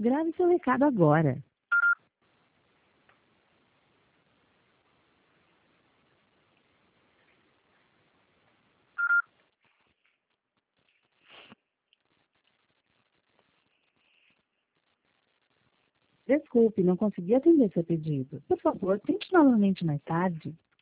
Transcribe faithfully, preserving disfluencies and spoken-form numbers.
Grave seu recado agora. Desculpe, não consegui atender seu pedido. Por favor, tente novamente mais tarde.